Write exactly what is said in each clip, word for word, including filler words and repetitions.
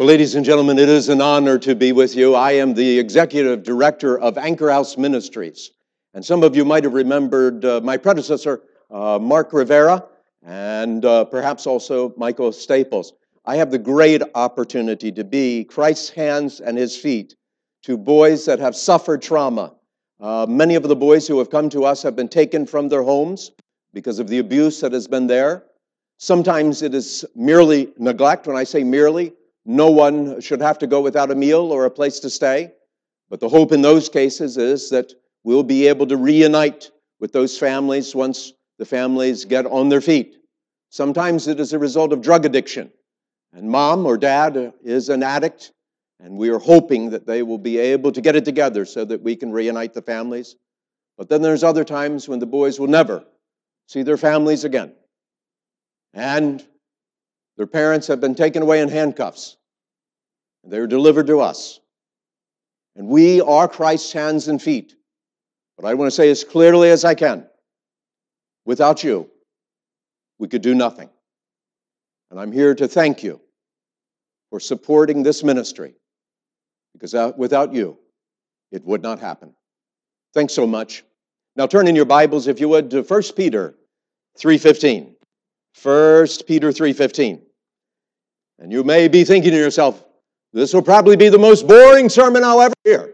Well, ladies and gentlemen, it is an honor to be with you. I am the executive director of Anchor House Ministries. And some of you might have remembered uh, my predecessor, uh, Mark Rivera, and uh, perhaps also Michael Staples. I have the great opportunity to be Christ's hands and his feet to boys that have suffered trauma. Uh, many of the boys who have come to us have been taken from their homes because of the abuse that has been there. Sometimes it is merely neglect. When I say merely, no one should have to go without a meal or a place to stay. But the hope in those cases is that we'll be able to reunite with those families once the families get on their feet. Sometimes it is a result of drug addiction, and mom or dad is an addict, and we are hoping that they will be able to get it together so that we can reunite the families. But then there's other times when the boys will never see their families again. And their parents have been taken away in handcuffs. And they were delivered to us. And we are Christ's hands and feet. But I want to say as clearly as I can, without you, we could do nothing. And I'm here to thank you for supporting this ministry, because without you, it would not happen. Thanks so much. Now turn in your Bibles, if you would, to First Peter three fifteen. First Peter three fifteen. And you may be thinking to yourself, this will probably be the most boring sermon I'll ever hear.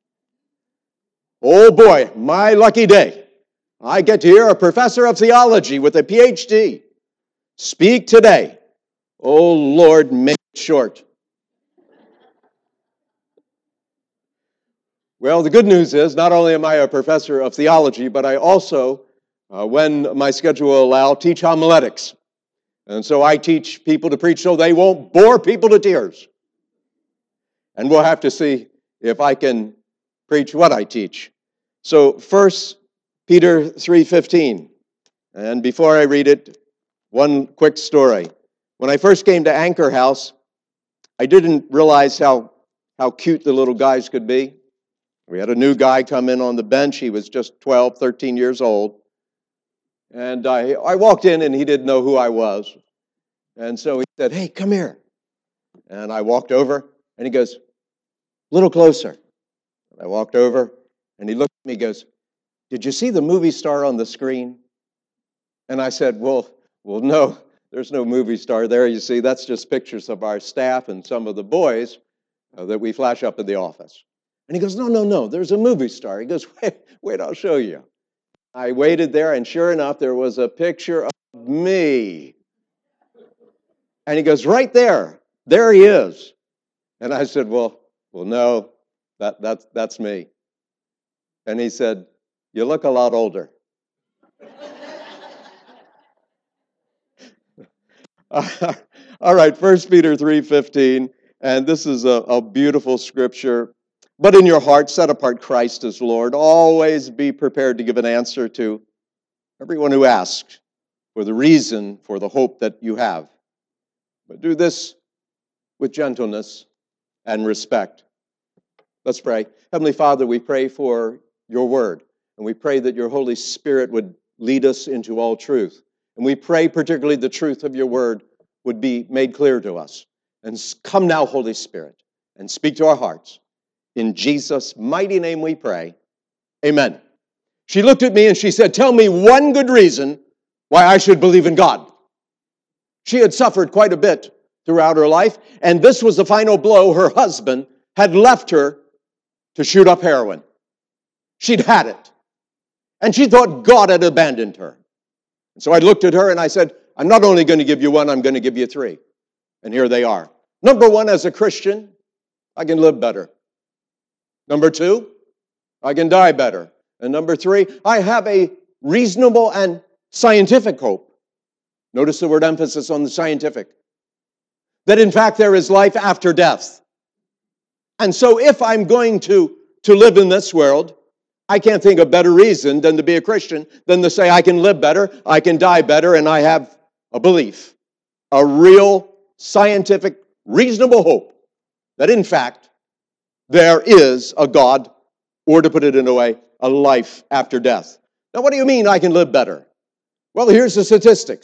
Oh boy, my lucky day. I get to hear a professor of theology with a P H D speak today. Oh Lord, make it short. Well, the good news is, not only am I a professor of theology, but I also, uh, when my schedule will allow, teach homiletics. And so I teach people to preach so they won't bore people to tears. And we'll have to see if I can preach what I teach. So First Peter three fifteen. And before I read it, one quick story. When I first came to Anchor House, I didn't realize how, how cute the little guys could be. We had a new guy come in on the bench. He was just twelve, thirteen years old. And I, I walked in and he didn't know who I was. And so he said, hey, come here. And I walked over and he goes, a little closer. And I walked over and he looked at me and goes, did you see the movie star on the screen? And I said, well, well, no, there's no movie star there. You see, that's just pictures of our staff and some of the boys uh, that we flash up in the office. And he goes, no, no, no, there's a movie star. He goes, wait, wait, I'll show you. I waited there, and sure enough, there was a picture of me. And he goes, right there, there he is. And I said, well, well, no, that, that's, that's me. And he said, you look a lot older. All right, First Peter three fifteen, and this is a, a beautiful scripture. But in your heart, set apart Christ as Lord. Always be prepared to give an answer to everyone who asks for the reason for the hope that you have. But do this with gentleness and respect. Let's pray. Heavenly Father, we pray for your word, and we pray that your Holy Spirit would lead us into all truth. And we pray particularly the truth of your word would be made clear to us. And come now, Holy Spirit, and speak to our hearts. In Jesus' mighty name we pray. Amen. She looked at me and she said, tell me one good reason why I should believe in God. She had suffered quite a bit throughout her life, and this was the final blow. Her husband had left her to shoot up heroin. She'd had it. And she thought God had abandoned her. And so I looked at her and I said, I'm not only going to give you one, I'm going to give you three. And here they are. Number one, as a Christian, I can live better. Number two, I can die better. And number three, I have a reasonable and scientific hope. Notice the word emphasis on the scientific. That in fact there is life after death. And so if I'm going to, to live in this world, I can't think of a better reason than to be a Christian than to say I can live better, I can die better, and I have a belief, a real scientific, reasonable hope that in fact there is a God, or to put it in a way, a life after death. Now, what do you mean I can live better? Well, here's the statistics.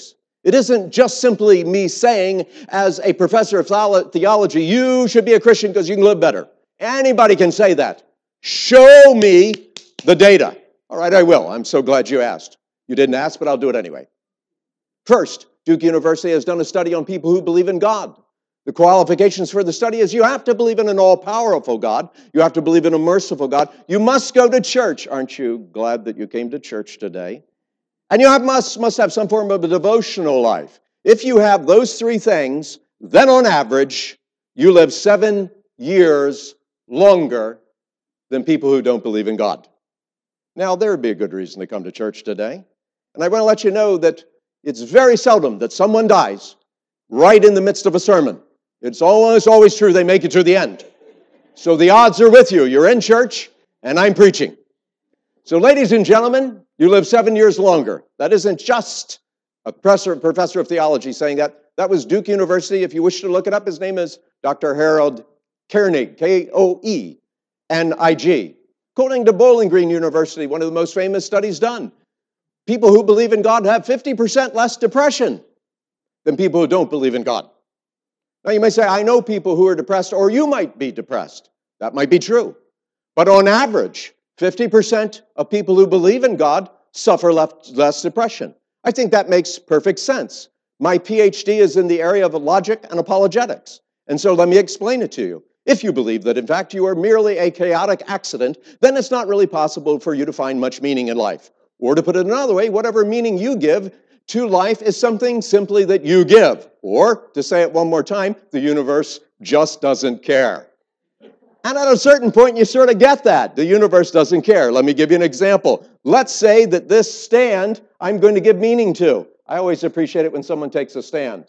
It isn't just simply me saying, as a professor of theology, you should be a Christian because you can live better. Anybody can say that. Show me the data. All right, I will. I'm so glad you asked. You didn't ask, but I'll do it anyway. First, Duke University has done a study on people who believe in God. The qualifications for the study is you have to believe in an all-powerful God. You have to believe in a merciful God. You must go to church. Aren't you glad that you came to church today? And you have, must, must have some form of a devotional life. If you have those three things, then on average, you live seven years longer than people who don't believe in God. Now, there would be a good reason to come to church today. And I want to let you know that it's very seldom that someone dies right in the midst of a sermon. It's almost always true they make it to the end. So the odds are with you. You're in church, and I'm preaching. So ladies and gentlemen, you live seven years longer. That isn't just a professor, professor of theology saying that. That was Duke University. If you wish to look it up, his name is Doctor Harold Koenig, K O E N I G. According to Bowling Green University, one of the most famous studies done, people who believe in God have fifty percent less depression than people who don't believe in God. Now you may say, I know people who are depressed, or you might be depressed. That might be true. But on average, fifty percent of people who believe in God suffer less depression. I think that makes perfect sense. My P H D is in the area of logic and apologetics. And so let me explain it to you. If you believe that, in fact, you are merely a chaotic accident, then it's not really possible for you to find much meaning in life. Or to put it another way, whatever meaning you give to life is something simply that you give. Or, to say it one more time, the universe just doesn't care. And at a certain point, you sort of get that. The universe doesn't care. Let me give you an example. Let's say that this stand I'm going to give meaning to. I always appreciate it when someone takes a stand.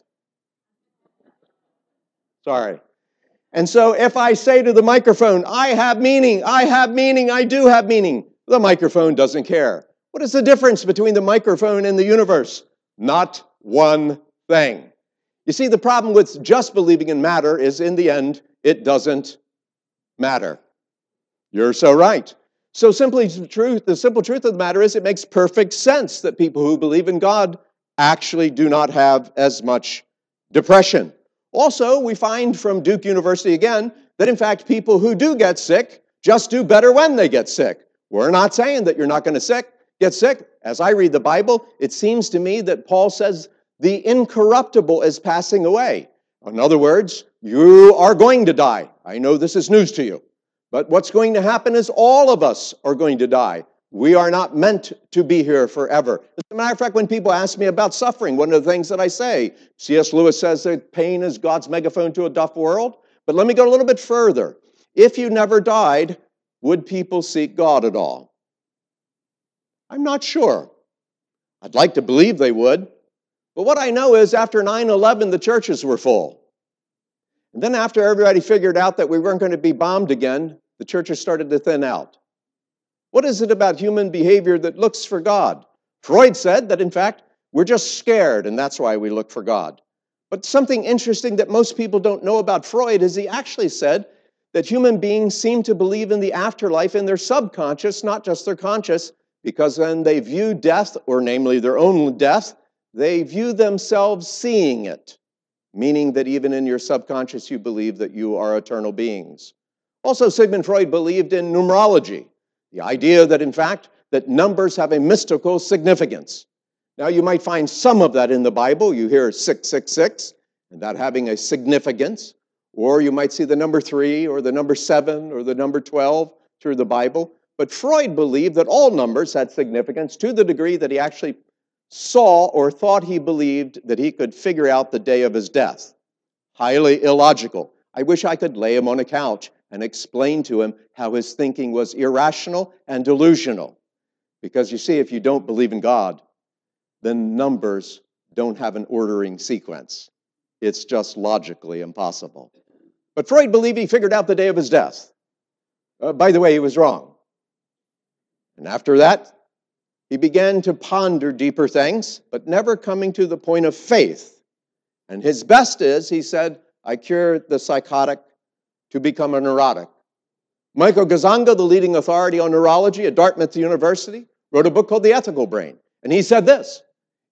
Sorry. And so if I say to the microphone, I have meaning, I have meaning, I do have meaning, the microphone doesn't care. What is the difference between the microphone and the universe? Not one thing. You see, the problem with just believing in matter is, in the end, it doesn't matter. You're so right. So simply the truth, the simple truth of the matter is it makes perfect sense that people who believe in God actually do not have as much depression. Also, we find from Duke University again that in fact people who do get sick just do better when they get sick. We're not saying that you're not going to sick, get sick. As I read the Bible, it seems to me that Paul says the incorruptible is passing away. In other words, you are going to die. I know this is news to you. But what's going to happen is all of us are going to die. We are not meant to be here forever. As a matter of fact, when people ask me about suffering, one of the things that I say, C S Lewis says that pain is God's megaphone to a deaf world. But let me go a little bit further. If you never died, would people seek God at all? I'm not sure. I'd like to believe they would. But what I know is after nine eleven, the churches were full. And then after everybody figured out that we weren't going to be bombed again, the churches started to thin out. What is it about human behavior that looks for God? Freud said that, in fact, we're just scared, and that's why we look for God. But something interesting that most people don't know about Freud is he actually said that human beings seem to believe in the afterlife in their subconscious, not just their conscious, because when they view death, or namely their own death, they view themselves seeing it, meaning that even in your subconscious you believe that you are eternal beings. Also, Sigmund Freud believed in numerology, the idea that, in fact, that numbers have a mystical significance. Now, you might find some of that in the Bible. You hear six six six, and that having a significance. Or you might see the number three, or the number seven, or the number twelve through the Bible. But Freud believed that all numbers had significance to the degree that he actually saw or thought he believed that he could figure out the day of his death. Highly illogical. I wish I could lay him on a couch and explain to him how his thinking was irrational and delusional. Because you see, if you don't believe in God, then numbers don't have an ordering sequence. It's just logically impossible. But Freud believed he figured out the day of his death. Uh, by the way, he was wrong. And after that, he began to ponder deeper things, but never coming to the point of faith. And his best is, he said, I cured the psychotic to become a neurotic. Michael Gazzanga, the leading authority on neurology at Dartmouth University, wrote a book called The Ethical Brain. And he said this,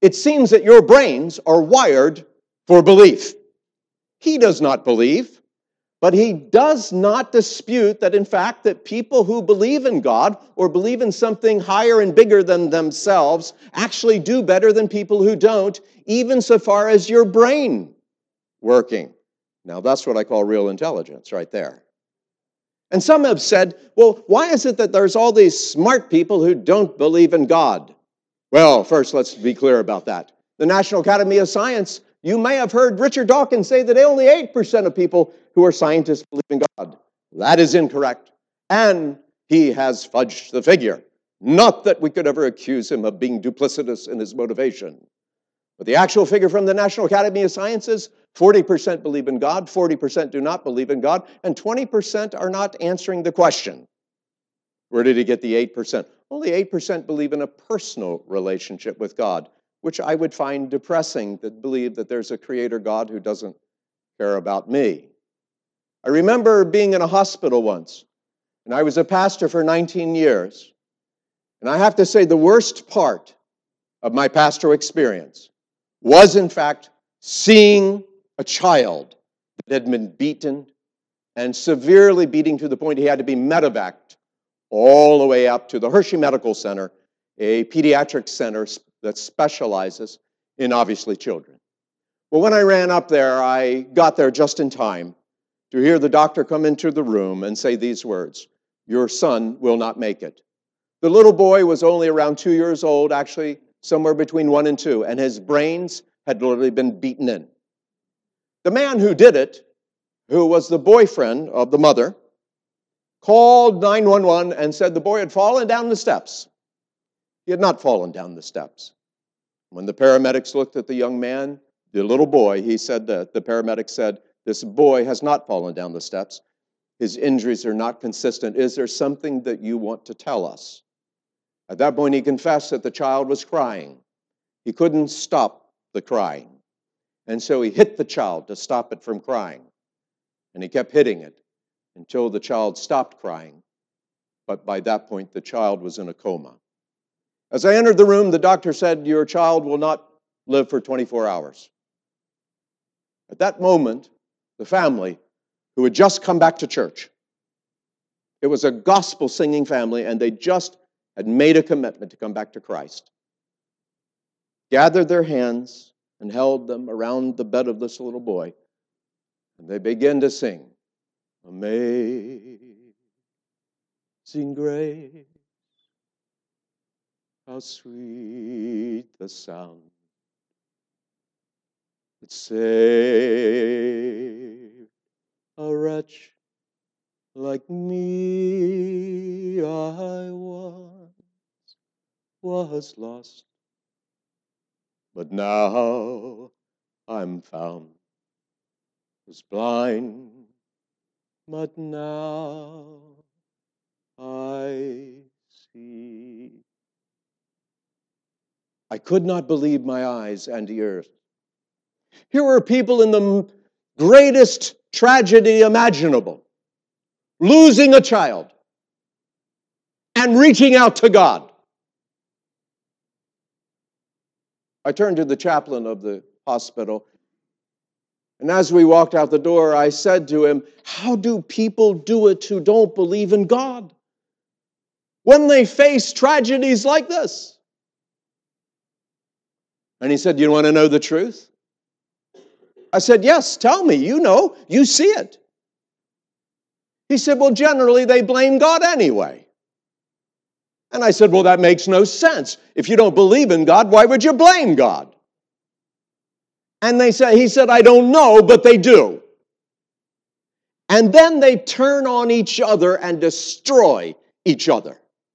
it seems that your brains are wired for belief. He does not believe, but he does not dispute that, in fact, that people who believe in God or believe in something higher and bigger than themselves actually do better than people who don't, even so far as your brain working. Now, that's what I call real intelligence right there. And some have said, well, why is it that there's all these smart people who don't believe in God? Well, first, let's be clear about that. The National Academy of Science, you may have heard Richard Dawkins say that only eight percent of people who are scientists believe in God. That is incorrect. And he has fudged the figure. Not that we could ever accuse him of being duplicitous in his motivation. But the actual figure from the National Academy of Sciences, forty percent believe in God, forty percent do not believe in God, and twenty percent are not answering the question. Where did he get the eight percent? Only eight percent believe in a personal relationship with God, which I would find depressing, that believe that there's a creator God who doesn't care about me. I remember being in a hospital once, and I was a pastor for nineteen years. And I have to say the worst part of my pastoral experience was, in fact, seeing a child that had been beaten and severely beaten to the point he had to be medevaced all the way up to the Hershey Medical Center, a pediatric center that specializes in, obviously, children. Well, when I ran up there, I got there just in time to hear the doctor come into the room and say these words, "Your son will not make it." The little boy was only around two years old, actually somewhere between one and two, and his brains had literally been beaten in. The man who did it, who was the boyfriend of the mother, called nine one one and said the boy had fallen down the steps. He had not fallen down the steps. When the paramedics looked at the young man, the little boy, he said that the paramedic said, "This boy has not fallen down the steps. His injuries are not consistent. Is there something that you want to tell us?" At that point, he confessed that the child was crying. He couldn't stop the crying. And so he hit the child to stop it from crying. And he kept hitting it until the child stopped crying. But by that point, the child was in a coma. As I entered the room, the doctor said, "Your child will not live for twenty-four hours. At that moment, the family, who had just come back to church, it was a gospel-singing family, and they just had made a commitment to come back to Christ, gathered their hands and held them around the bed of this little boy, and they began to sing, "Amazing Grace, how sweet the sound that saved a wretch like me. I once was lost, but now I'm found. Was blind, but now I see." I could not believe my eyes and ears. Here were people in the greatest tragedy imaginable, losing a child and reaching out to God. I turned to the chaplain of the hospital, and as we walked out the door, I said to him, "How do people do it who don't believe in God when they face tragedies like this?" And he said, "You want to know the truth?" I said, "Yes, tell me. You know, you see it." He said, "Well, generally they blame God anyway." And I said, "Well, that makes no sense. If you don't believe in God, why would you blame God?" And they said, he said, "I don't know, but they do." And then they turn on each other and destroy each other.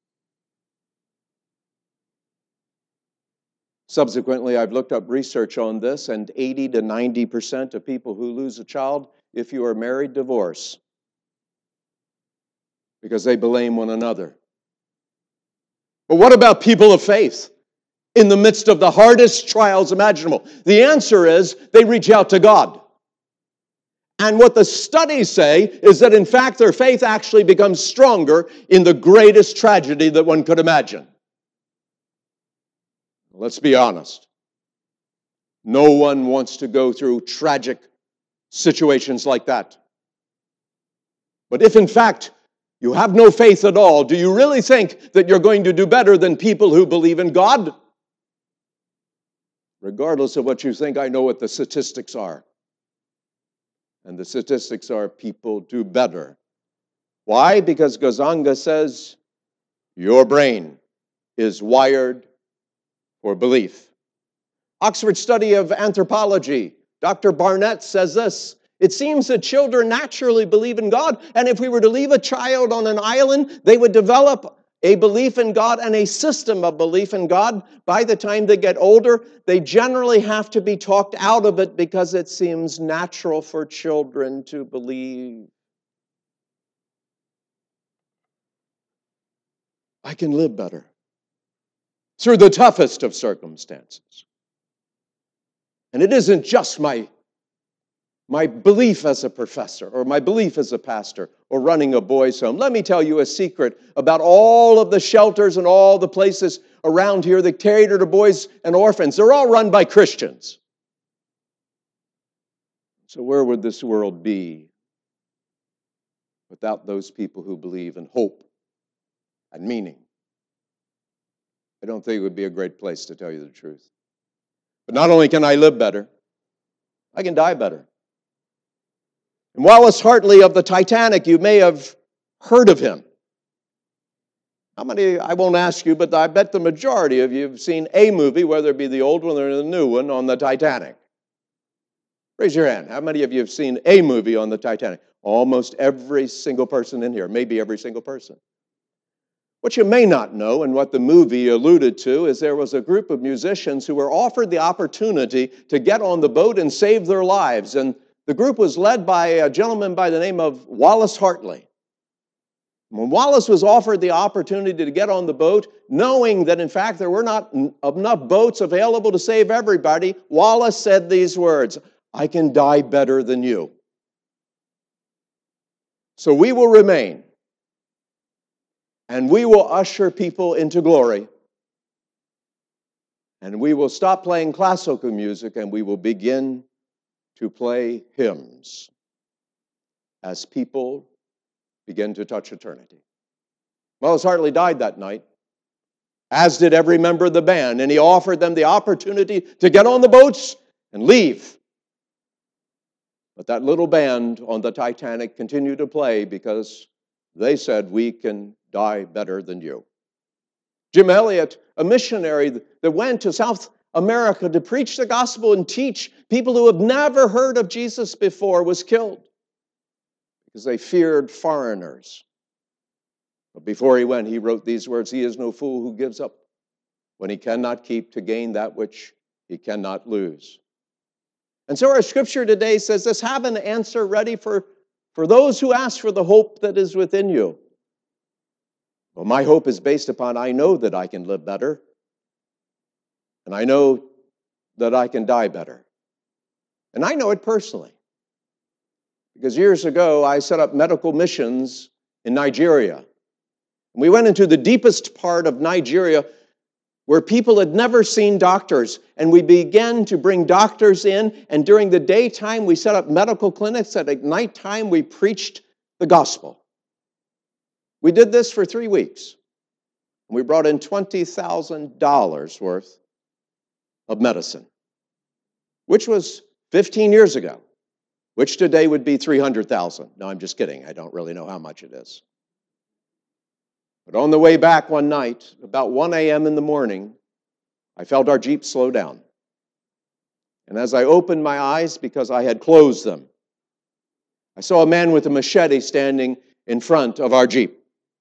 Subsequently, I've looked up research on this, and eighty to ninety percent of people who lose a child, if you are married, divorce, because they blame one another. But what about people of faith in the midst of the hardest trials imaginable? The answer is they reach out to God. And what the studies say is that, in fact, their faith actually becomes stronger in the greatest tragedy that one could imagine. Let's be honest. No one wants to go through tragic situations like that. But if in fact you have no faith at all, do you really think that you're going to do better than people who believe in God? Regardless of what you think, I know what the statistics are. And the statistics are people do better. Why? Because Gazanga says your brain is wired for belief. Oxford Study of Anthropology, Doctor Barnett says this: it seems that children naturally believe in God, and if we were to leave a child on an island, they would develop a belief in God and a system of belief in God. By the time they get older, they generally have to be talked out of it because it seems natural for children to believe. I can live better through the toughest of circumstances. And it isn't just my, my belief as a professor or my belief as a pastor or running a boys' home. Let me tell you a secret about all of the shelters and all the places around here that cater to boys and orphans. They're all run by Christians. So where would this world be without those people who believe in hope and meaning? I don't think it would be a great place, to tell you the truth. But not only can I live better, I can die better. And Wallace Hartley of the Titanic, you may have heard of him. How many, I won't ask you, but I bet the majority of you have seen a movie, whether it be the old one or the new one, on the Titanic. Raise your hand. How many of you have seen a movie on the Titanic? Almost every single person in here, maybe every single person. What you may not know, and what the movie alluded to, is there was a group of musicians who were offered the opportunity to get on the boat and save their lives. And the group was led by a gentleman by the name of Wallace Hartley. When Wallace was offered the opportunity to get on the boat, knowing that in fact there were not enough boats available to save everybody, Wallace said these words: "I can die better than you." So we will remain. And we will usher people into glory. And we will stop playing classical music and we will begin to play hymns as people begin to touch eternity. Wallace Hartley died that night, as did every member of the band, and he offered them the opportunity to get on the boats and leave. But that little band on the Titanic continued to play because they said, "We can die better than you." Jim Elliot, a missionary that went to South America to preach the gospel and teach people who have never heard of Jesus before, was killed because they feared foreigners. But before he went, he wrote these words: "He is no fool who gives up when he cannot keep to gain that which he cannot lose." And so our scripture today says this: have an answer ready for, for those who ask for the hope that is within you. Well, my hope is based upon, I know that I can live better, and I know that I can die better. And I know it personally, because years ago I set up medical missions in Nigeria. We went into the deepest part of Nigeria where people had never seen doctors, and we began to bring doctors in, and during the daytime we set up medical clinics, and at nighttime we preached the gospel. We did this for three weeks. We brought in twenty thousand dollars worth of medicine, which was fifteen years ago, which today would be three hundred thousand dollars. No, I'm just kidding. I don't really know how much it is. But on the way back one night, about one a.m. in the morning, I felt our Jeep slow down. And as I opened my eyes, because I had closed them, I saw a man with a machete standing in front of our Jeep.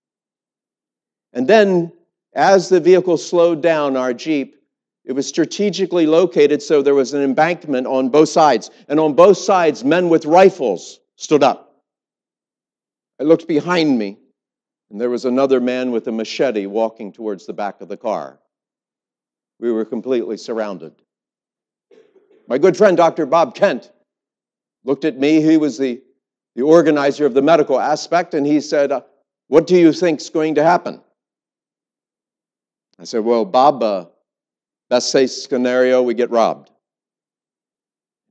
And then, as the vehicle slowed down, our Jeep, it was strategically located so there was an embankment on both sides. And on both sides, men with rifles stood up. I looked behind me, and there was another man with a machete walking towards the back of the car. We were completely surrounded. My good friend, Doctor Bob Kent, looked at me. He was the, the organizer of the medical aspect, and he said, uh, "What do you think is going to happen?" I said, "Well, Bob, uh, best case scenario, we get robbed."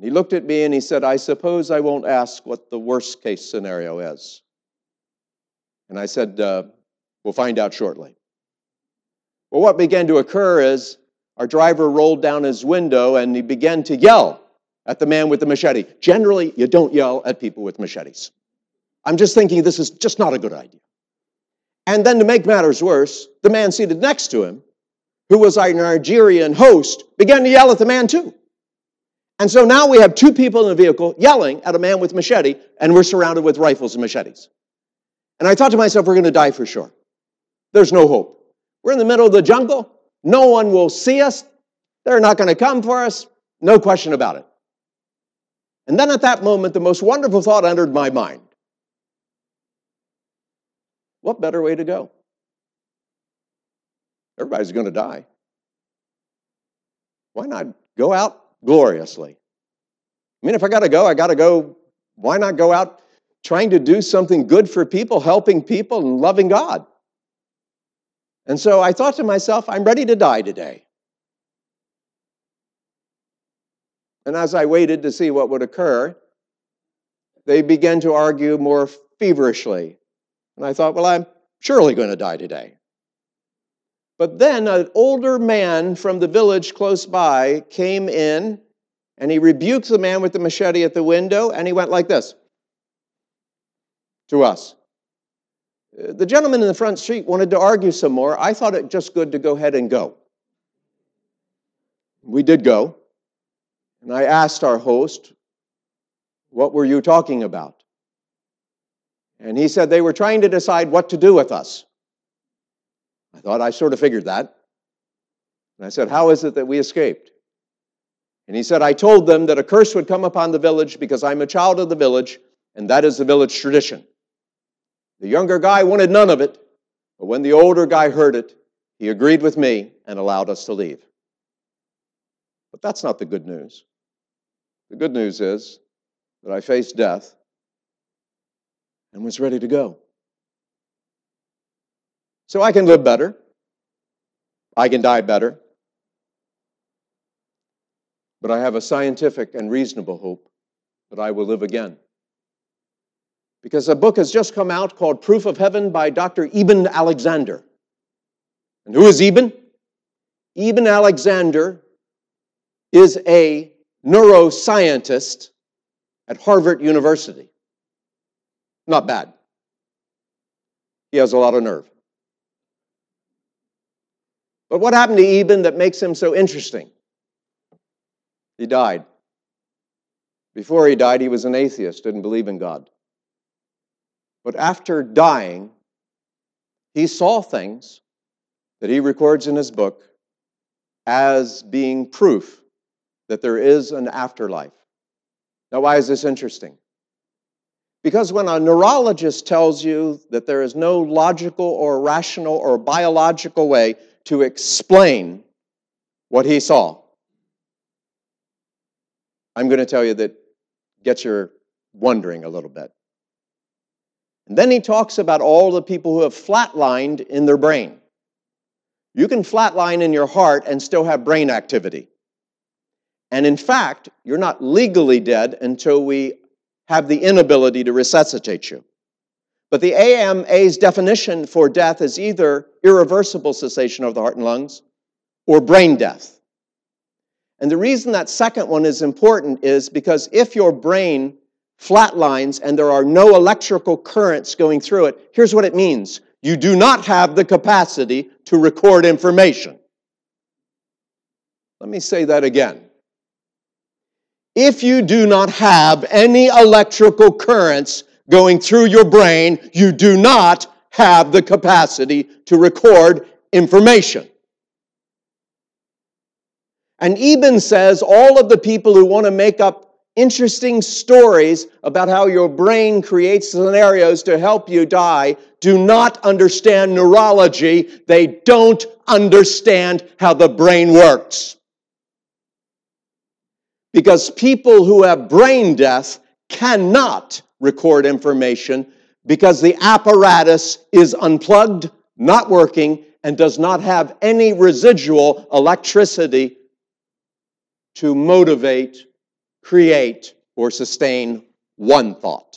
He looked at me and he said, I suppose I won't ask what the worst case scenario is. And I said, uh, we'll find out shortly. Well, what began to occur is our driver rolled down his window and he began to yell at the man with the machete. Generally, you don't yell at people with machetes. I'm just thinking this is just not a good idea. And then to make matters worse, the man seated next to him, who was our Nigerian host, began to yell at the man too. And so now we have two people in the vehicle yelling at a man with machete, and we're surrounded with rifles and machetes. And I thought to myself, we're going to die for sure. There's no hope. We're in the middle of the jungle. No one will see us. They're not going to come for us. No question about it. And then at that moment, the most wonderful thought entered my mind. What better way to go? Everybody's going to die. Why not go out gloriously? I mean, if I got to go, I got to go. Why not go out trying to do something good for people, helping people, and loving God? And so I thought to myself, I'm ready to die today. And as I waited to see what would occur, they began to argue more feverishly. And I thought, well, I'm surely going to die today. But then an older man from the village close by came in, and he rebuked the man with the machete at the window, and he went like this to us. The gentleman in the front seat wanted to argue some more. I thought it just good to go ahead and go. We did go. And I asked our host, what were you talking about? And he said they were trying to decide what to do with us. I thought I sort of figured that. And I said, how is it that we escaped? And he said, I told them that a curse would come upon the village because I'm a child of the village, and that is the village tradition. The younger guy wanted none of it, but when the older guy heard it, he agreed with me and allowed us to leave. But that's not the good news. The good news is that I faced death and was ready to go. So I can live better. I can die better. But I have a scientific and reasonable hope that I will live again. Because a book has just come out called Proof of Heaven by Doctor Eben Alexander. And who is Eben? Eben Alexander is a neuroscientist at Harvard University. Not bad. He has a lot of nerve. But what happened to Eben that makes him so interesting? He died. Before he died, he was an atheist, didn't believe in God. But after dying, he saw things that he records in his book as being proof that there is an afterlife. Now, why is this interesting? Because when a neurologist tells you that there is no logical or rational or biological way to explain what he saw, I'm going to tell you that gets you wondering a little bit. And then he talks about all the people who have flatlined in their brain. You can flatline in your heart and still have brain activity. And in fact, you're not legally dead until we have the inability to resuscitate you. But the A M A's definition for death is either irreversible cessation of the heart and lungs or brain death. And the reason that second one is important is because if your brain flatlines and there are no electrical currents going through it, here's what it means. You do not have the capacity to record information. Let me say that again. If you do not have any electrical currents going through your brain, you do not have the capacity to record information. And Eben says all of the people who want to make up interesting stories about how your brain creates scenarios to help you die do not understand neurology. They don't understand how the brain works. Because people who have brain death cannot record information because the apparatus is unplugged, not working, and does not have any residual electricity to motivate create or sustain one thought.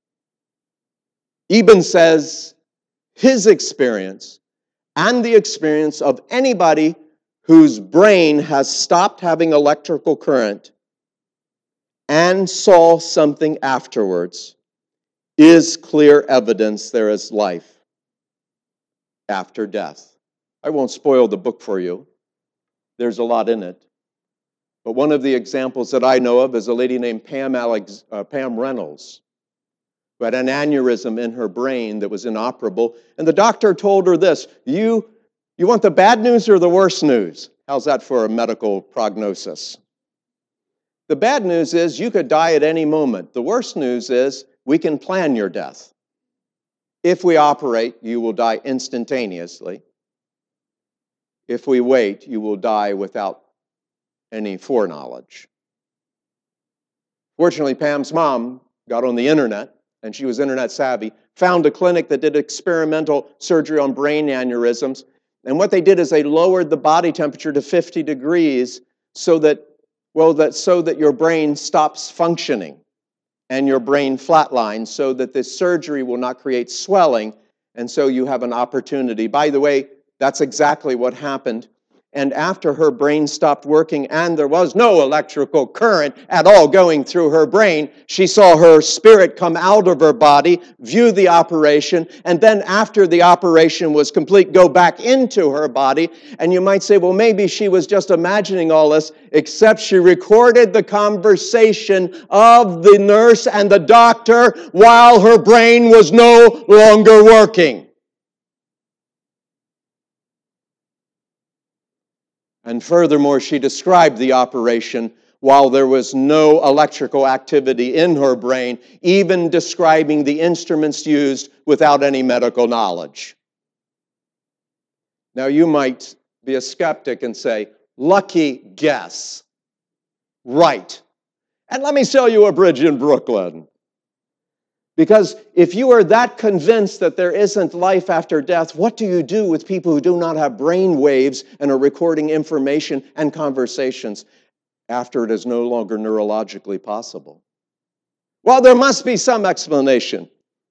Eben says his experience and the experience of anybody whose brain has stopped having electrical current and saw something afterwards is clear evidence there is life after death. I won't spoil the book for you. There's a lot in it. But one of the examples that I know of is a lady named Pam, Alex, uh, Pam Reynolds, who had an aneurysm in her brain that was inoperable. And the doctor told her this, you, you want the bad news or the worst news? How's that for a medical prognosis? The bad news is you could die at any moment. The worst news is we can plan your death. If we operate, you will die instantaneously. If we wait, you will die without any foreknowledge. Fortunately, Pam's mom got on the internet, and she was internet savvy, found a clinic that did experimental surgery on brain aneurysms. And what they did is they lowered the body temperature to fifty degrees so that, well, that so that your brain stops functioning and your brain flatlines so that this surgery will not create swelling, and so you have an opportunity. By the way, that's exactly what happened. And after her brain stopped working and there was no electrical current at all going through her brain, she saw her spirit come out of her body, view the operation, and then after the operation was complete, go back into her body. And you might say, well, maybe she was just imagining all this, except she recorded the conversation of the nurse and the doctor while her brain was no longer working. And furthermore, she described the operation while there was no electrical activity in her brain, even describing the instruments used without any medical knowledge. Now, you might be a skeptic and say, lucky guess. Right. And let me sell you a bridge in Brooklyn. Because if you are that convinced that there isn't life after death, what do you do with people who do not have brain waves and are recording information and conversations after it is no longer neurologically possible? Well, there must be some explanation.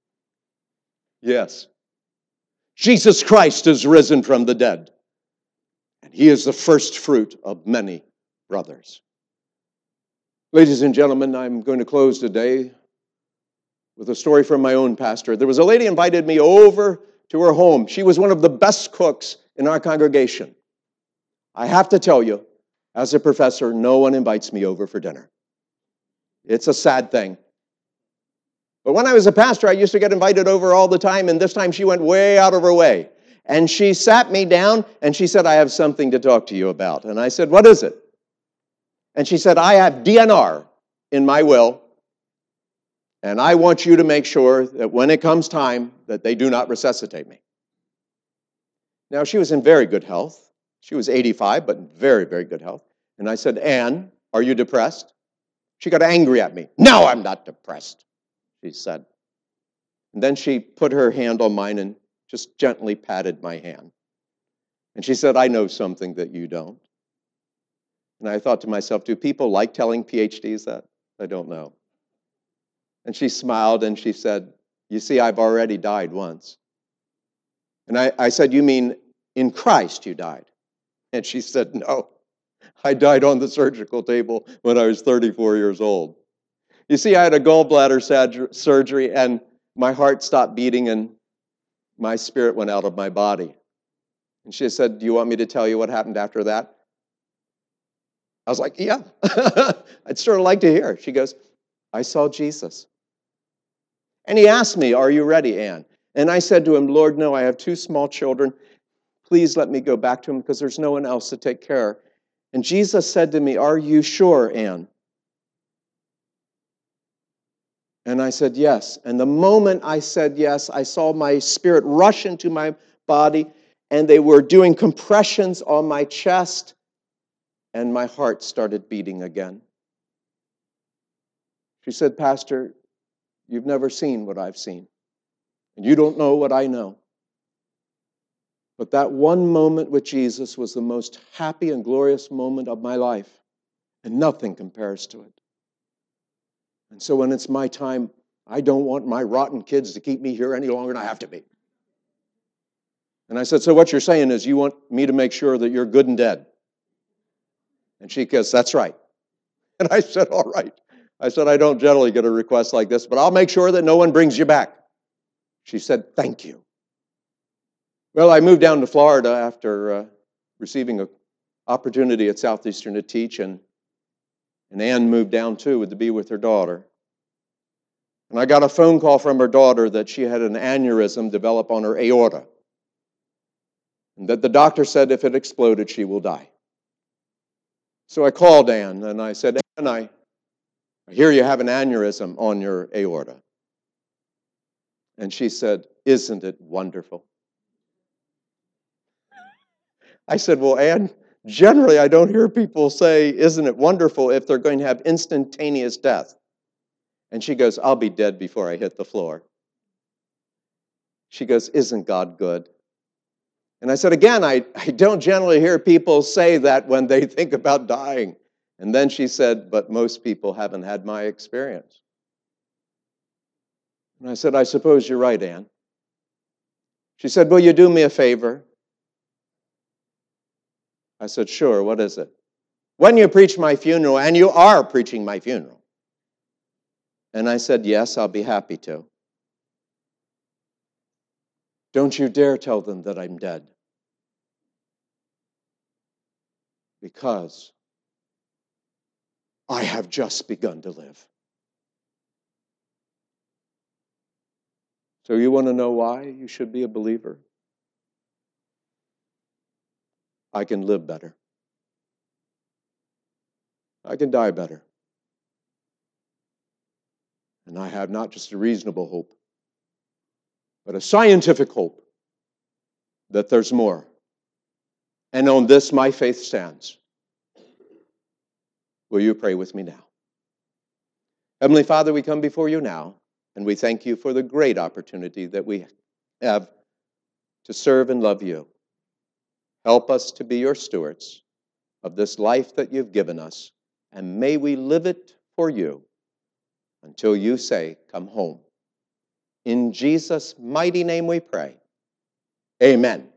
Yes. Jesus Christ is risen from the dead, and he is the first fruit of many brothers. Ladies and gentlemen, I'm going to close today with a story from my own pastor. There was a lady invited me over to her home. She was one of the best cooks in our congregation. I have to tell you, as a professor, no one invites me over for dinner. It's a sad thing. But when I was a pastor, I used to get invited over all the time, and this time she went way out of her way. And she sat me down, and she said, I have something to talk to you about. And I said, what is it? And she said, I have D N R in my will, and I want you to make sure that when it comes time that they do not resuscitate me. Now, she was in very good health. She was eighty-five, but in very, very good health. And I said, Anne, are you depressed? She got angry at me. No, I'm not depressed, she said. And then she put her hand on mine and just gently patted my hand. And she said, I know something that you don't. And I thought to myself, do people like telling P H Ds that? I don't know. And she smiled and she said, you see, I've already died once. And I, I said, you mean in Christ you died? And she said, no, I died on the surgical table when I was thirty-four years old. You see, I had a gallbladder sad- surgery and my heart stopped beating and my spirit went out of my body. And she said, do you want me to tell you what happened after that? I was like, yeah, I'd sort of like to hear. She goes, I saw Jesus. And he asked me, are you ready, Anne? And I said to him, Lord, no, I have two small children. Please let me go back to him because there's no one else to take care. And Jesus said to me, are you sure, Anne? And I said, yes. And the moment I said yes, I saw my spirit rush into my body, and they were doing compressions on my chest, and my heart started beating again. She said, Pastor, you've never seen what I've seen, and you don't know what I know. But that one moment with Jesus was the most happy and glorious moment of my life, and nothing compares to it. And so when it's my time, I don't want my rotten kids to keep me here any longer than I have to be. And I said, so what you're saying is you want me to make sure that you're good and dead? And she goes, that's right. And I said, all right. I said, I don't generally get a request like this, but I'll make sure that no one brings you back. She said, thank you. Well, I moved down to Florida after uh, receiving an opportunity at Southeastern to teach, and, and Ann moved down too to be with her daughter. And I got a phone call from her daughter that she had an aneurysm develop on her aorta, and that the doctor said if it exploded, she will die. So I called Ann, and I said, Ann, I I hear you have an aneurysm on your aorta. And she said, isn't it wonderful? I said, well, Ann, generally I don't hear people say, isn't it wonderful, if they're going to have instantaneous death. And she goes, I'll be dead before I hit the floor. She goes, isn't God good? And I said, again, I, I don't generally hear people say that when they think about dying. And then she said, but most people haven't had my experience. And I said, I suppose you're right, Ann. She said, will you do me a favor? I said, sure, what is it? When you preach my funeral, and you are preaching my funeral. And I said, yes, I'll be happy to. Don't you dare tell them that I'm dead. Because I have just begun to live. So you want to know why you should be a believer? I can live better. I can die better. And I have not just a reasonable hope, but a scientific hope that there's more. And on this my faith stands. Will you pray with me now? Heavenly Father, we come before you now, and we thank you for the great opportunity that we have to serve and love you. Help us to be your stewards of this life that you've given us, and may we live it for you until you say, come home. In Jesus' mighty name we pray. Amen.